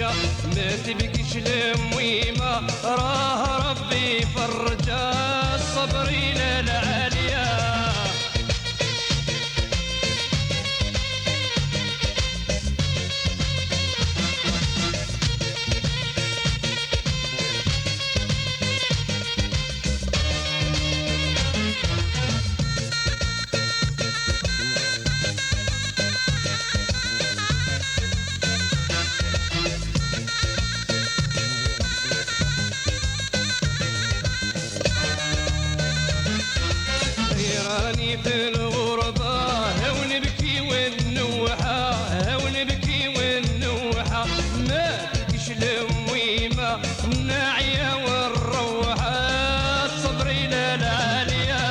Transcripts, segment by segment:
العالية ما تبكيش المويمة راه ربي فرجا الصبرين العالية في الغربة ونبكي ونوحة ونبكي ونوحة ما تبكيش المويمة الناعية والروحة الصبرين العالية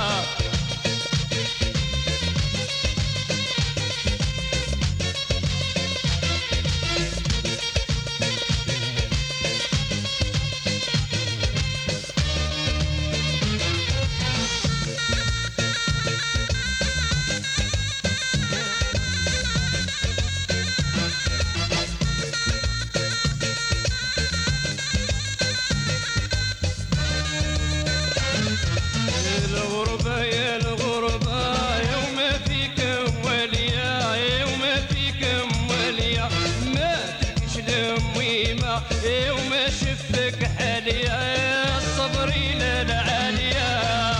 الغربة يا الغربة يوم فيك وليا يوم فيك وليا ما تبكيش المويمة يوم شفتك حاليا الصبرين العالية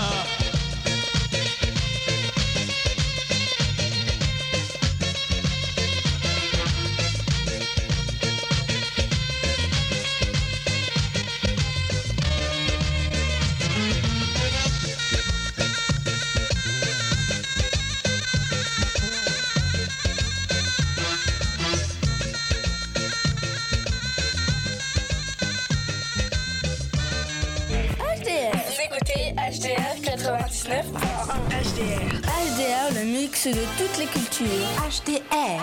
HDR 99.1 HDR. HDR, le mix de toutes les cultures. HDR.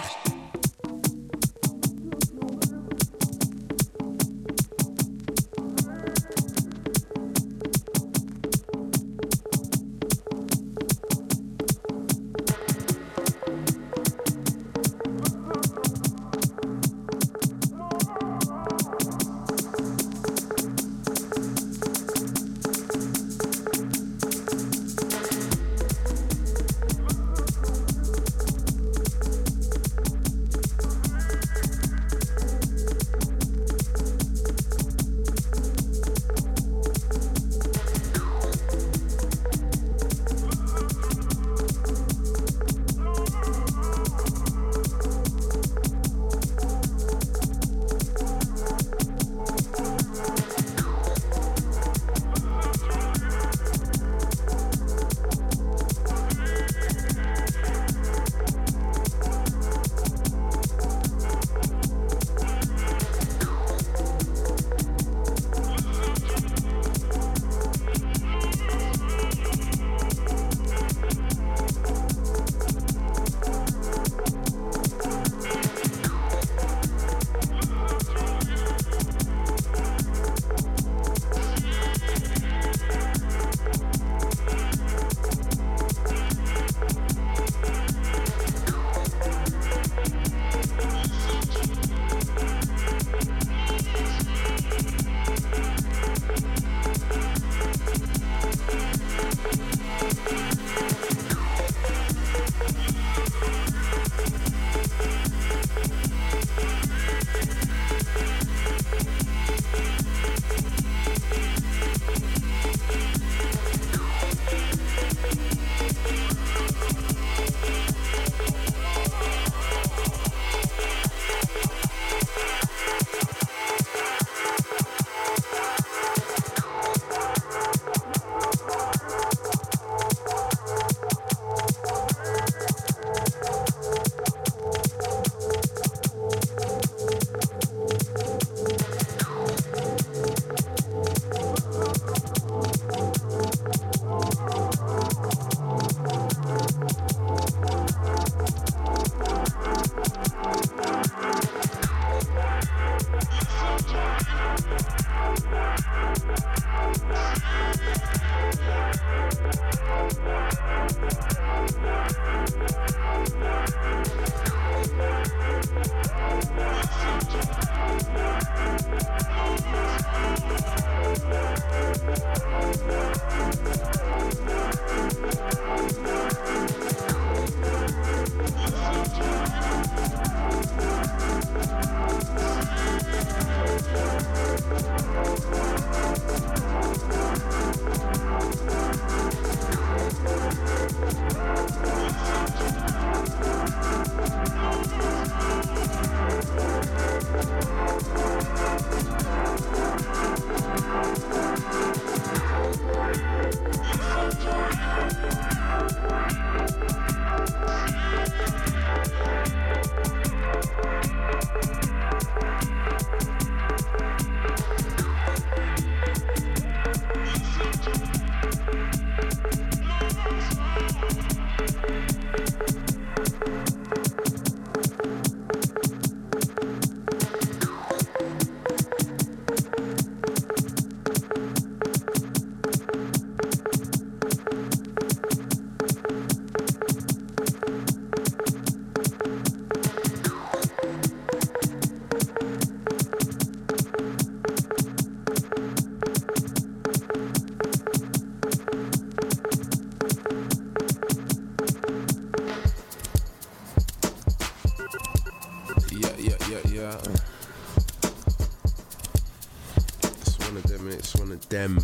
it's one of them.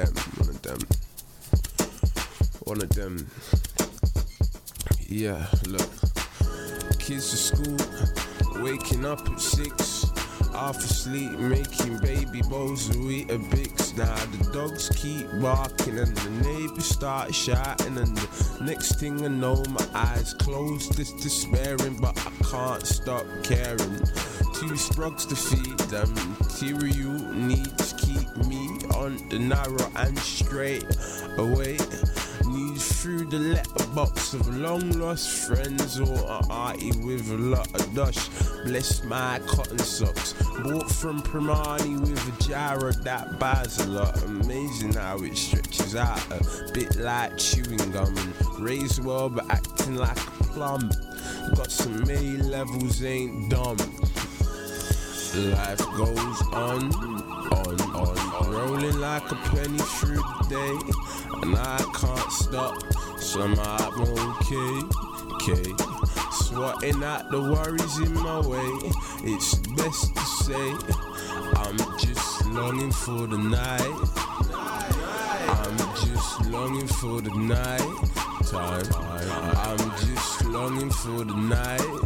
Yeah, look. Kids to school, waking up at 6. Half asleep, making baby bowls of Weetabix. Now the dogs keep barking and the neighbors start shouting, and the next thing I know, my eyes closed, just despairing, but I can't stop caring. 2 sprugs to feed them, material needs keep me on the narrow and straight away. News through the letterbox of long lost friends, or an arty with a lot of dush. Bless my cotton socks, bought from Primani with a gyro that buys a lot. Amazing how it stretches out a bit like chewing gum, and raised well but acting like a plum. Got some A levels, ain't dumb. Life goes on, rolling like a penny through the day, and I can't stop, somehow I'm okay. Swatting at the worries in my way, it's best to say, I'm just longing for the night. I'm just longing for the night time. I'm just longing for the night.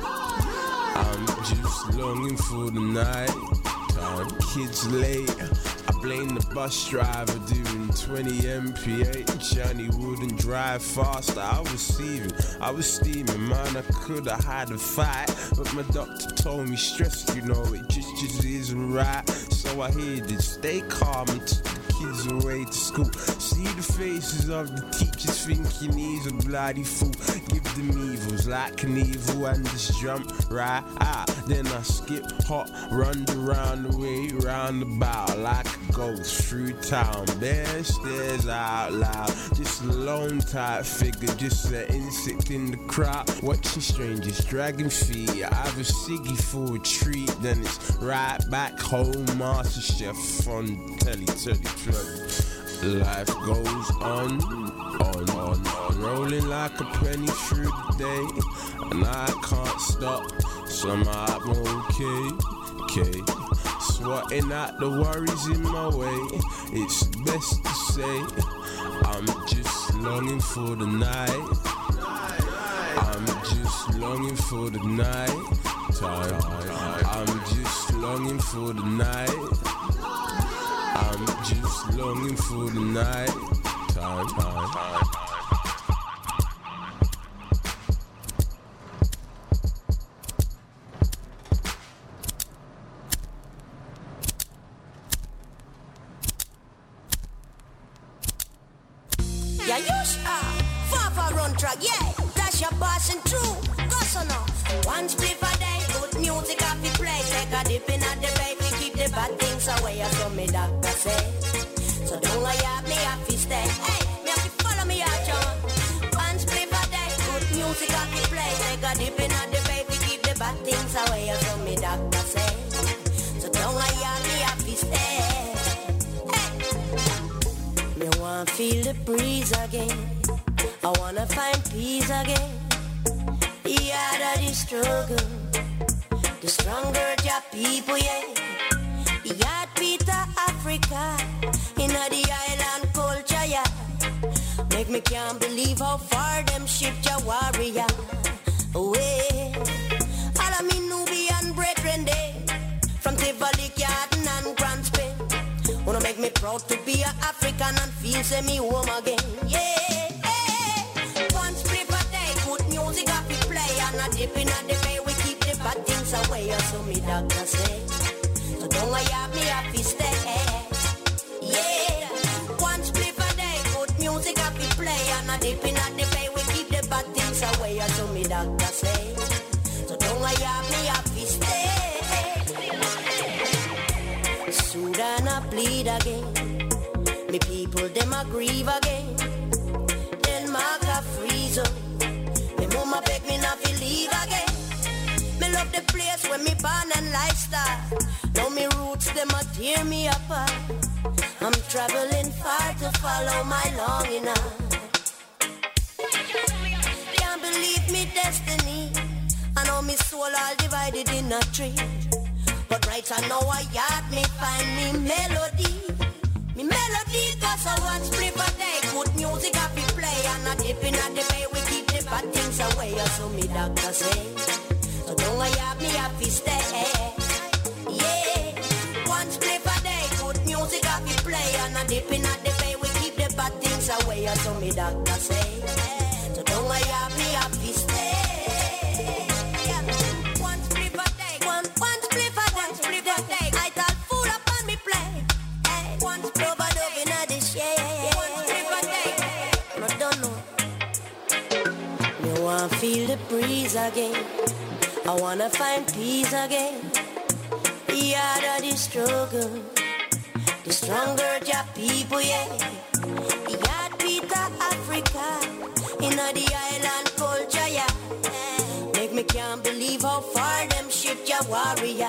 I'm just longing for the night time. Kids late, I blame the bus driver doing 20 mph. Johnny wouldn't drive faster. I was steaming, man. I could have had a fight, but my doctor told me stress, you know, it just isn't right. So I headed, stay calm and took the kids away to school. See the faces of the teachers thinking he's a bloody fool. Give them evils like an evil and just jump right out. Then I skip, hop, run around the way, round about like a ghost through town. Bare stairs out loud, just a lone type figure, just an insect in the crowd. Watching strangers dragging feet. I have a ciggy for a treat, then it's right back home. Master Chef on telly. Life goes on, rolling like a penny through the day, and I can't stop, somehow I'm okay. Swatting at the worries in my way, it's best to say, I'm just longing for the night. I'm just longing for the night time. I'm just longing for the night. I'm just longing for the night time. Yeah, you far run track, yeah. That's your passing through. Goes on off. One split a day, good music off the play. Take a dip in at the baby, keep the bad things away. So me doctor say. So don't lie at me, I fi stay. Hey, me have to follow me out, John. One split a day, good music off the play. Take a dip in at the baby, keep the bad things away. So me doctor say. So don't lie at me, I fi stay. Me want feel the breeze again. I wanna find peace again. The harder the struggle, the stronger your people, yeah. The heartbeat of Africa, in the island culture, yeah. Make me can't believe how far them shipped your warrior away. All of me Nubian brethren, they from Tivoli, Garden and Grand Spain. Wanna make me proud to be an African and feel say me home again, yeah. One split a day, good music off we play, and a dip in the bay, we keep the bad things away, so me doctor say. So don't lie at me, I fi stay, yeah. One split a day, good music off we play, and a dip in the bay, we keep the bad things away, so me doctor say. So don't lie at me, I fi stay. Sudan a bleed again. Me people them a grieve again. Denmark a freeze up. Me mama beg me not to leave again. Me love the place where me born and lifestyle. Now me roots them a tear me apart. I'm traveling far to follow my longing out. Can't believe me destiny. I know me soul all divided in a tree. But right I know I yard me find me melody. Me melody cause I want split a day. Good music I be play and a dip in the bay. We keep the bad things away, so me doctor say. So don't I have me happy stay. Yeah, one split a day. Good music I be play and a dip in the bay. We keep the bad things away, so me doctor say. So don't I have me happy stay. One split a day. One split a day. Split a day. I thought fool up on me play. One split a day. In this yeah. One split a day. I don't know. Me want feel the breeze again. I wanna find peace again. Yeah, the struggle. The stronger your people, yeah. The heartbeat of Africa. In the island culture, yeah. Make me can't believe how far them shift your warrior.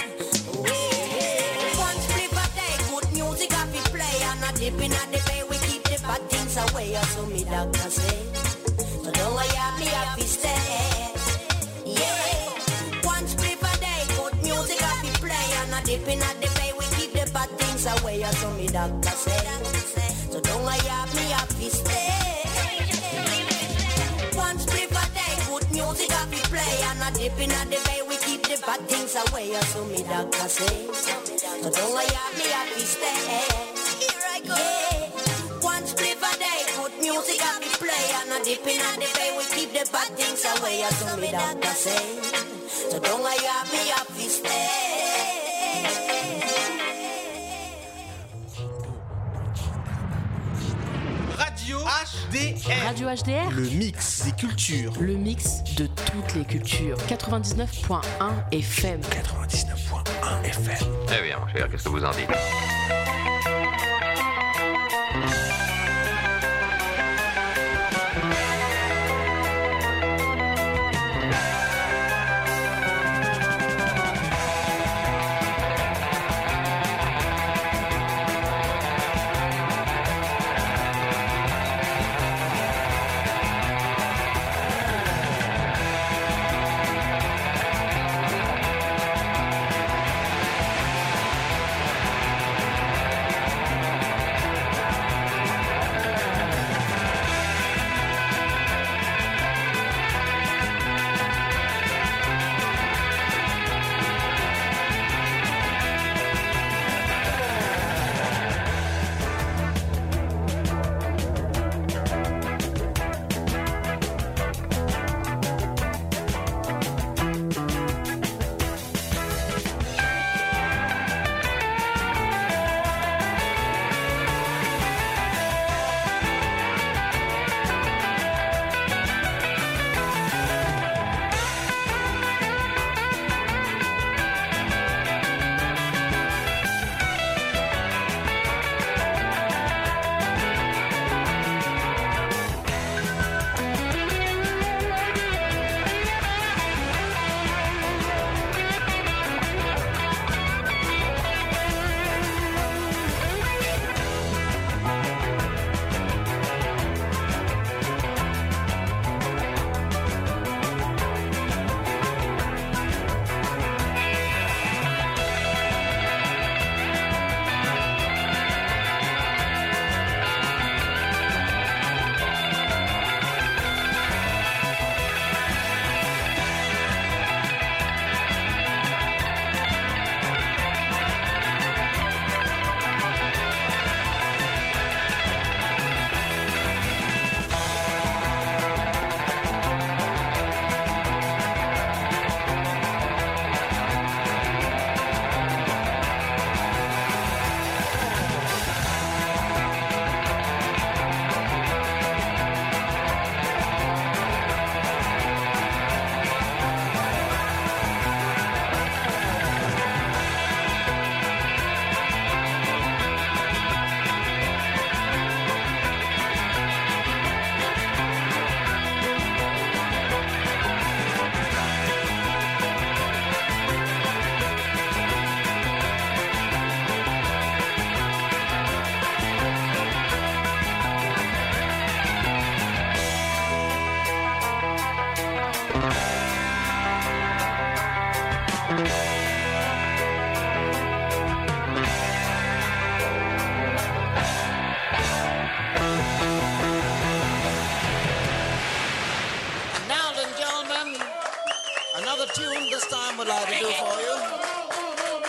One split a day, good music I be play. And a dip in the bay, we keep the bad things away. So me doctor say. So don't I have me happy stay. Yeah, one split a day, good music I be play. And a dip in the bay, we keep the bad things away. So me doctor say. So don't I have me happy stay. One split a day, good music I be play. And a dip in the bay, we keep the bad things away. So me doctor say. So don't I have me happy stay. Here I go. Yeah, one split a day, good music I be play. And a dip in the bay, we keep the bad things away. So me doctor say. So don't I have me happy stay. Radio HDR. Radio HDR. Le mix des cultures. Le mix de toutes les cultures. 99.1 FM. 99.1 FM. Eh bien, cher, qu'est-ce que vous en dites?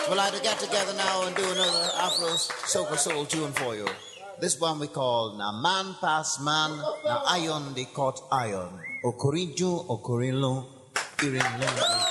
We'd like to get together now and do another Afro Soca Soul tune for you. This one we call Na Man Pass Man, Na Iron de Caught Iron. Okorinju, Okorinlo, Irinlo.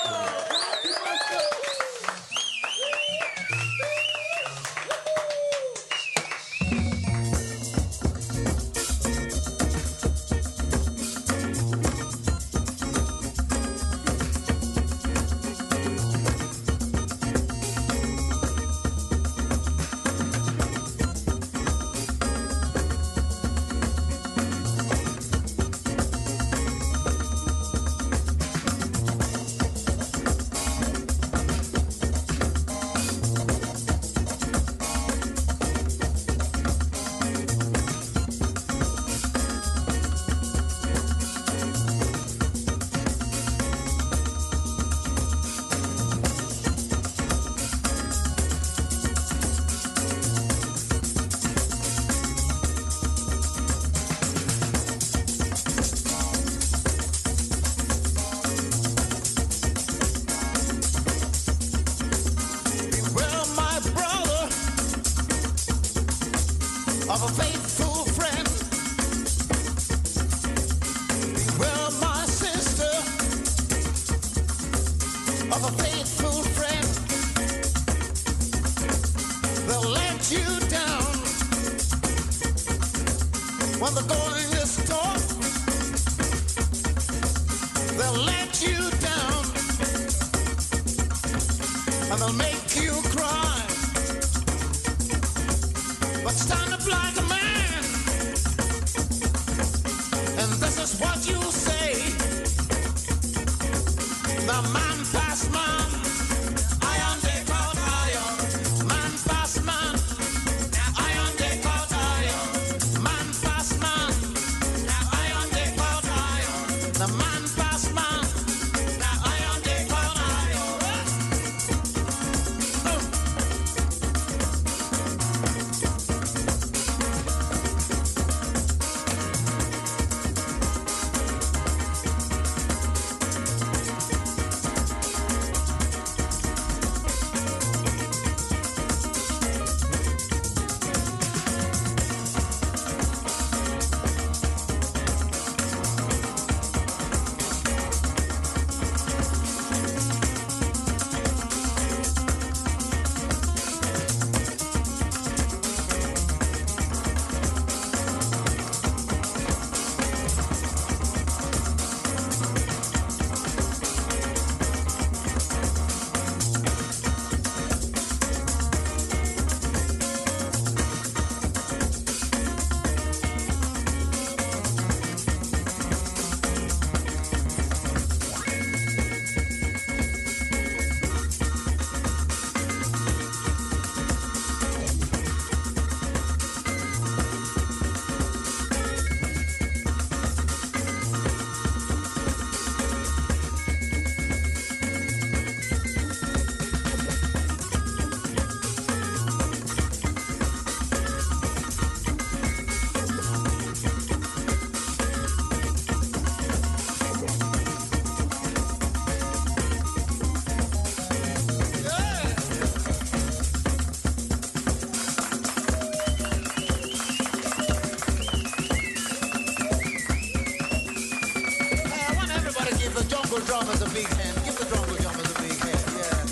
Drummers a big hand. Give the jungle drummers a big hand.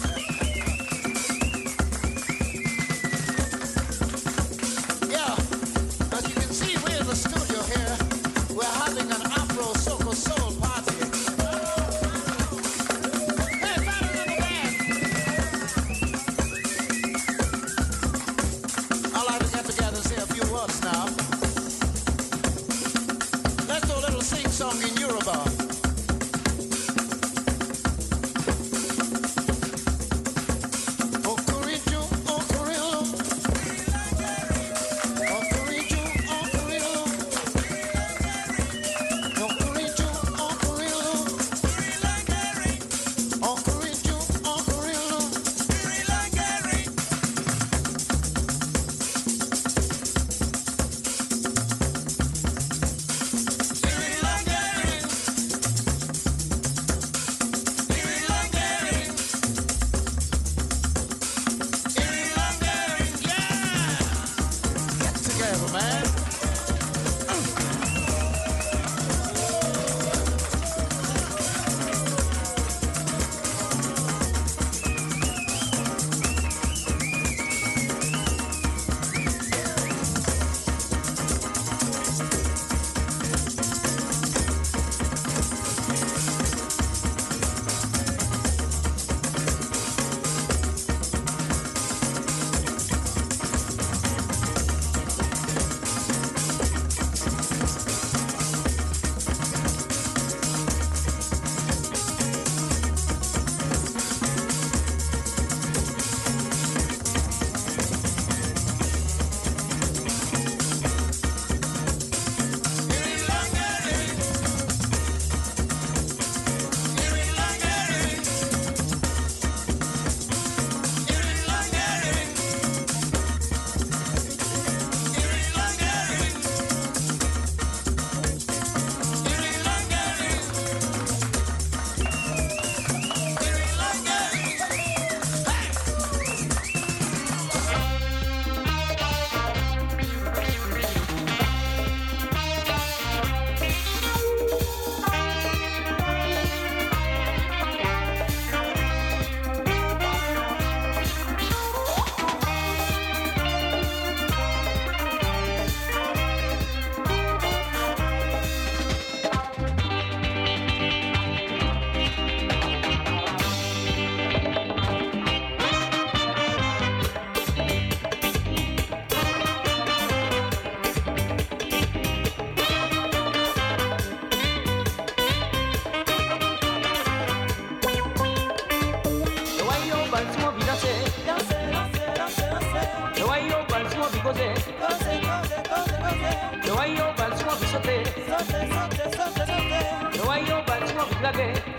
Yeah. Yeah. As you can see, we're in the studio here. We're having an Afro Soca Soul party. Hey, battle in the band. I'd like to get together and say a few words now. Let's do a little sing song in Yoruba. again.